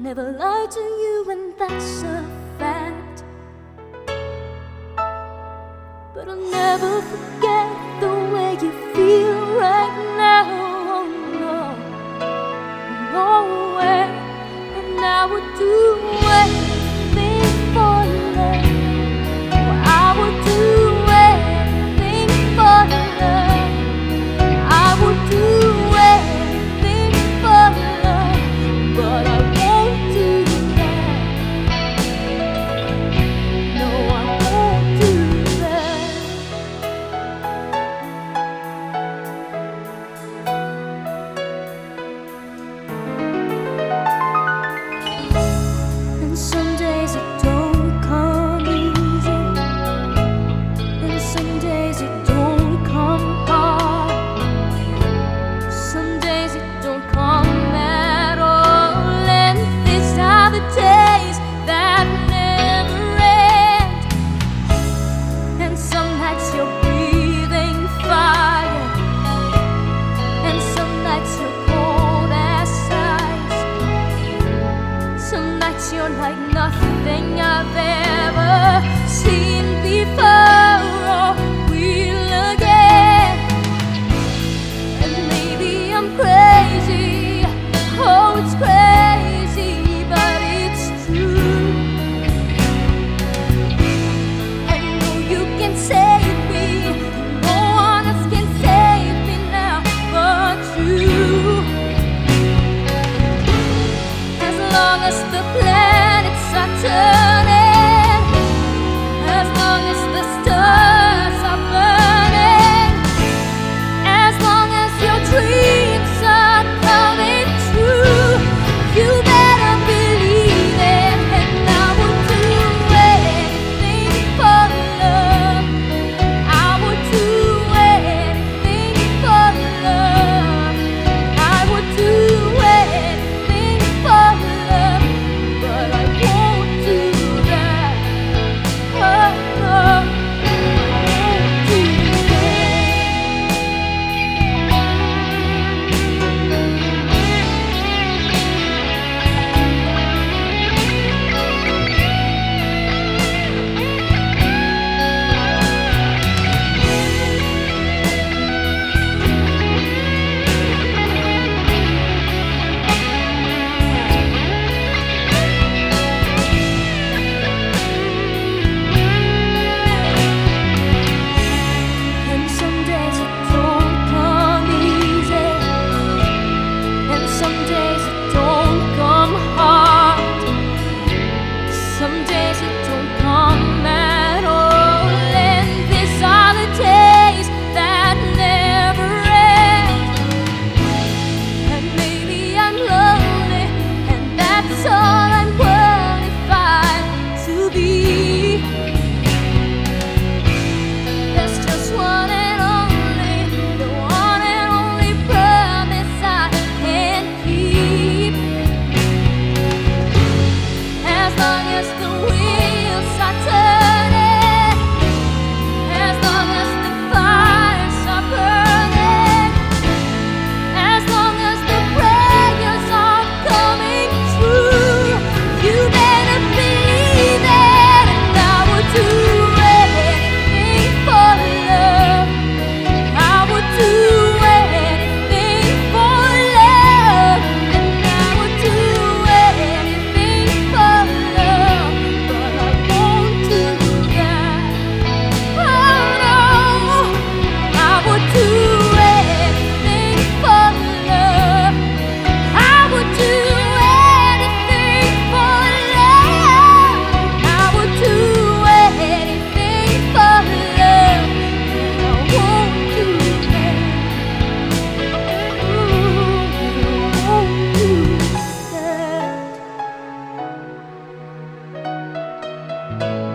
never lie to you, and that's a fact. But I'll never forget the way you feel right now. Oh no, no way. And I would do anything for love. Oh, I would do anything for love. I would do anything for love, but I won't do that. No, I won't do that. And some days it don't come easy, and some days it don't come hard. Some days it don't come at all, and these are the days that never end. And some nights you're breathing fire, and some nights you're cold as ice. Some nights you're like nothing I've ever seen before or will again. And maybe I'm crazy, oh it's crazy, but it's true. I know you can save me, no one else can save me now but you. As long as the planets are turning, as long as the stars are burning, as long as your dreams are coming true, you better believe it. And I would do anything for love. I would do anything for love. I would do anything for love, but I won't do that. Oh, no, I won't do that. And some days it don't come easy, and some days it don't come hard. Some days it don't come at all, and these are the days that never end. And maybe I'm lonely, and that's all I'm qualified to be. There's just one and only, the one and only promise I can keep. As long as the wheels are turning, as long as the fires are burning, as long as the prayers are coming true, you better believe it. And I would do anything for love. I would do anything for love. And I would do anything for love, but I won't do that. Oh no, I would do anything for love. I would do anything for love. I would do anything for love, but I won't do that. Ooh, I won't do that.